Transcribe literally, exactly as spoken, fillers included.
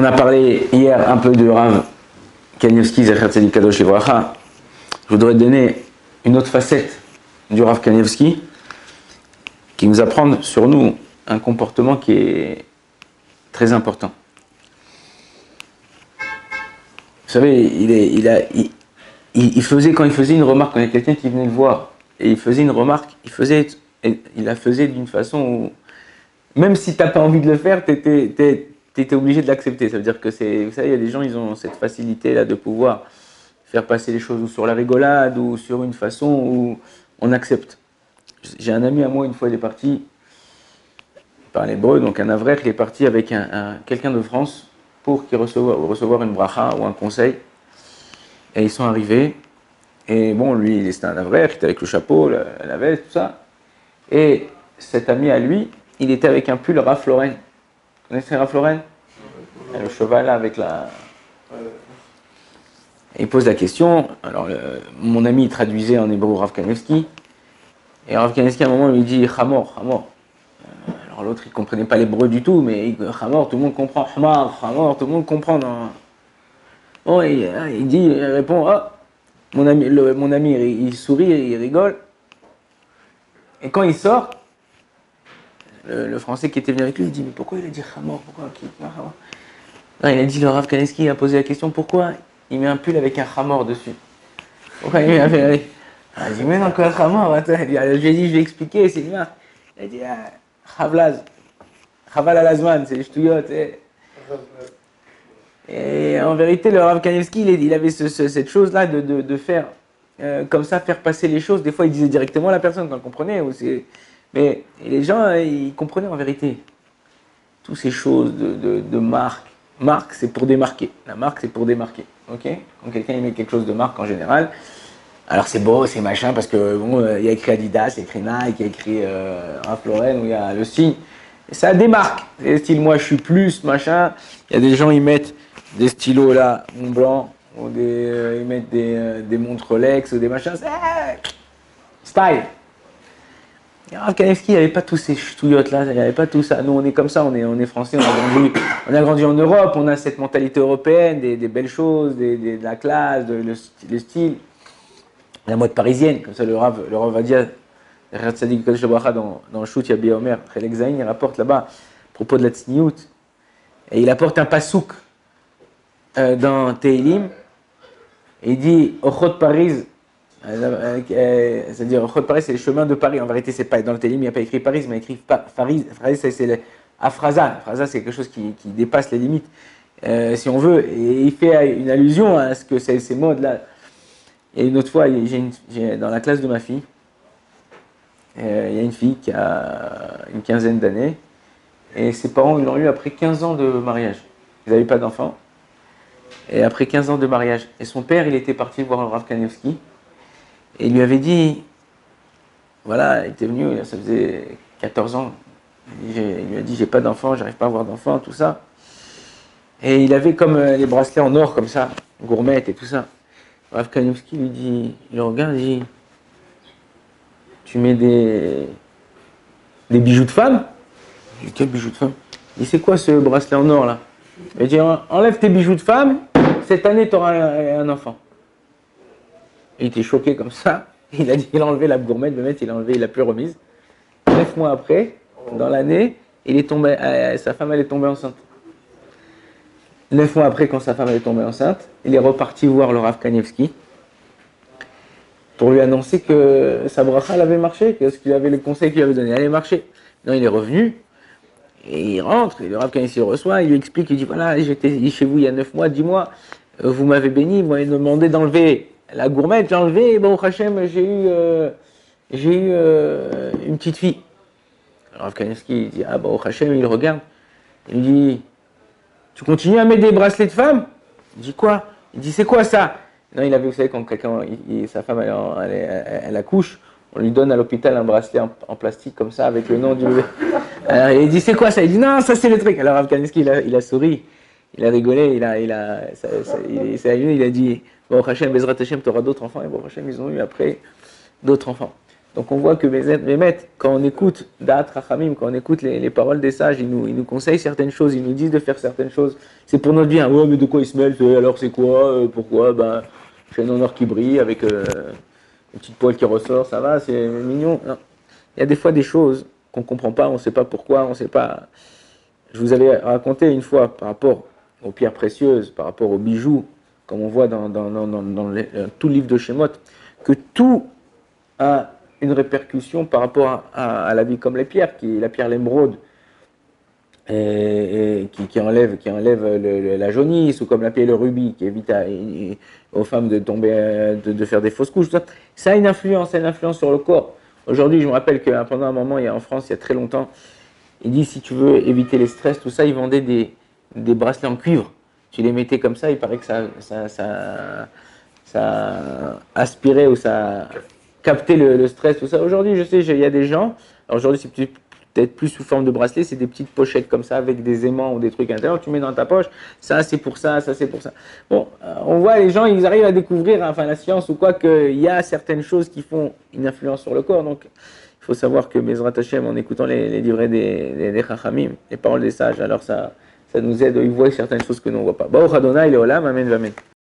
a parlé hier un peu de Rav Kanievski, Zecher Tzadik Kadosh Livracha. Je voudrais donner une autre facette du Rav Kanievski qui nous apprend sur nous un comportement qui est très important. Vous savez, il, est, il, a, il, il faisait, quand il faisait une remarque, quand il y a quelqu'un qui venait le voir, et il faisait une remarque, il, faisait, il la faisait d'une façon où, même si tu n'as pas envie de le faire, tu étais obligé de l'accepter. Ça veut dire que c'est, vous savez, il y a des gens, ils ont cette facilité-là de pouvoir faire passer les choses ou sur la rigolade, ou sur une façon où on accepte. J'ai un ami à moi, une fois, il est parti, il parle hébreu, donc un avraire, il est parti avec un, un, quelqu'un de France pour qu'il recevoir, recevoir une bracha ou un conseil. Et ils sont arrivés, et bon, lui, c'était un avraire, il était avec le chapeau, la, la veste, tout ça. Et cet ami à lui, il était avec un pull Ralph Lauren. Vous connaissez Ralph Lauren? Le cheval là, avec la... Et il pose la question, alors le, mon ami il traduisait en hébreu Rav Kanievski, et Rav Kanievski à un moment il lui dit « Hamor, Hamor ». Alors l'autre il ne comprenait pas l'hébreu du tout, mais « Hamor », tout le monde comprend, « Hamar, Hamor », tout le monde comprend. Dans... Bon, il, il dit, il répond, oh, mon ami, le, mon ami il, il sourit, il rigole. Et quand il sort, le, le Français qui était venu avec lui, il dit, mais pourquoi il a dit Hamor, pourquoi qui, Hamor? Non, il a dit, le Rav Kanievski a posé la question, pourquoi il met un pull avec un Hamor dessus? Pourquoi il met un pull? Ah, il dit, mais non, quoi, un Hamor? Attends, je lui ai dit, je vais expliquer, c'est une marque. Il a dit, ah, Havlaz, Haval Alazman, c'est les ch'touillottes. Eh. Et en vérité, le Rav Kanievski, il, il avait ce, ce, cette chose-là de, de, de faire, euh, comme ça, faire passer les choses. Des fois, il disait directement à la personne quand elle comprenait. Ou mais les gens, ils comprenaient en vérité. Toutes ces choses de, de, de marque. Marque, c'est pour démarquer. La marque, c'est pour démarquer. Okay, quand quelqu'un met quelque chose de marque en général, alors c'est beau, c'est machin, parce que bon, il y a écrit Adidas, il y a écrit Nike, il y a écrit euh, Ralph Lauren, où il y a le signe. Et ça démarque. C'est style, moi, je suis plus, machin. Il y a des gens, ils mettent des stylos là, Montblanc, ou des, euh, ils mettent des, euh, des montres Rolex ou des machins, c'est style. Et Rav Kanievski, il n'y avait pas tous ces ch'touillottes là, il n'y avait pas tout ça. Nous, on est comme ça, on est, on est français, on a, grandi, on a grandi en Europe, on a cette mentalité européenne, des, des belles choses, des, des, de la classe, de, le, le style, la mode parisienne. Comme ça, le Rav, le Rav Vadia, dans, dans le shoot Yabi Omer, Chelek Zayin, il rapporte là-bas, à propos de la tsniout, et il apporte un pasouk. Euh, dans Teilim, il dit Ochot Paris, euh, euh, c'est-à-dire Ochot Paris, c'est le chemin de Paris. En vérité, c'est pas dans le Teilim, il n'y a pas écrit Paris, mais il écrit Paris. Paris, c'est le Afraza. Afraza, c'est quelque chose qui, qui dépasse les limites, euh, si on veut. Et il fait une allusion à ce que c'est ces modes-là. Et une autre fois, j'ai dans la classe de ma fille, euh, il y a une fille qui a une quinzaine d'années, et ses parents ils l'ont eu après quinze ans de mariage. Ils n'avaient pas d'enfants. Et après quinze ans de mariage. Et son père, il était parti voir le Rav Kanievski. Et il lui avait dit, voilà, il était venu, ça faisait quatorze ans. Il lui a dit, j'ai pas d'enfant, j'arrive pas à avoir d'enfant, tout ça. Et il avait comme les bracelets en or, comme ça, gourmette et tout ça. Le Rav Kanievski lui dit, il le regarde, il dit, tu mets des, des bijoux de femme? Il dit, quel bijoux de femme? Il dit, c'est quoi ce bracelet en or là? Il dit, enlève tes bijoux de femme, cette année tu auras un, un enfant. Il était choqué comme ça, il a dit, il a enlevé la gourmette, le mec il a enlevé, il l'a plus remise. Neuf mois après, dans l'année, il est tombé, euh, sa femme elle est tombée enceinte. Neuf mois après, quand sa femme elle est tombée enceinte, il est reparti voir le Rav Kanievski pour lui annoncer que sa bracha elle avait marché, que ce qu'il avait, le conseil qu'il lui avait donné allait marcher. Non, il est revenu. Et il rentre, et le Rav Kanievski le reçoit, il lui explique, il dit voilà, j'étais chez vous il y a neuf mois, dix mois, vous m'avez béni, vous m'avez demandé d'enlever la gourmette, j'ai enlevé, et bon, au Hachem, j'ai eu, euh, j'ai eu euh, une petite fille. Le Rav Kanievski, il dit ah bon, au Hachem, il regarde, il lui dit tu continues à mettre des bracelets de femme? Il dit quoi? Il dit c'est quoi ça? Non, il avait, vous savez, quand quelqu'un, il, il, sa femme, elle, elle, elle, elle accouche, on lui donne à l'hôpital un bracelet en, en plastique comme ça avec le nom du bébé. Alors il dit c'est quoi ça? Il dit non, ça c'est le truc. Alors Rav Kanievski il a, il a souri, il a rigolé, il a, il a, ça, ça, il, il, il a dit bon Hachem, Bezrat Hachem, tu auras d'autres enfants. Et bon Hachem, ils ont eu après d'autres enfants. Donc on voit que Bémet, quand on écoute Da'at Rachamim, quand on écoute les, les paroles des sages, ils nous, ils nous conseillent certaines choses, ils nous disent de faire certaines choses. C'est pour notre bien. Ouais, mais de quoi ils se mêlent? Alors c'est quoi? euh, Pourquoi? Ben, j'ai un honneur qui brille avec euh, une petite poêle qui ressort, ça va, c'est mignon. Non. Il y a des fois des choses qu'on ne comprend pas, on ne sait pas pourquoi, on ne sait pas. Je vous avais raconté une fois par rapport aux pierres précieuses, par rapport aux bijoux, comme on voit dans, dans, dans, dans, dans les, tout le livre de Shemot, que tout a une répercussion par rapport à, à, à la vie comme les pierres, qui est la pierre l'émeraude, et, et qui, qui enlève, qui enlève le, le, la jaunisse, ou comme la pierre le rubis, qui évite à, et, aux femmes de tomber, de, de faire des fausses couches. Ça, ça a une influence, ça a une influence sur le corps. Aujourd'hui, je me rappelle que pendant un moment, il y a en France, il y a très longtemps, il dit si tu veux éviter les stress, tout ça, ils vendaient des, des bracelets en cuivre. Tu les mettais comme ça, il paraît que ça, ça, ça, ça aspirait ou ça captait le, le stress, tout ça. Aujourd'hui, je sais, il y a des gens, alors aujourd'hui c'est peut-être plus sous forme de bracelet, c'est des petites pochettes comme ça avec des aimants ou des trucs à l'intérieur, tu mets dans ta poche, ça c'est pour ça, ça c'est pour ça. Bon, on voit les gens, ils arrivent à découvrir, enfin la science ou quoi, qu'il y a certaines choses qui font une influence sur le corps, donc il faut savoir que Bezrat Hashem, en écoutant les, les livrets des, des, des Chachamim, les paroles des sages, alors ça, ça nous aide, ils voient certaines choses que nous on ne voit pas. Baruch Adonai, Leolam, Amen, Amen.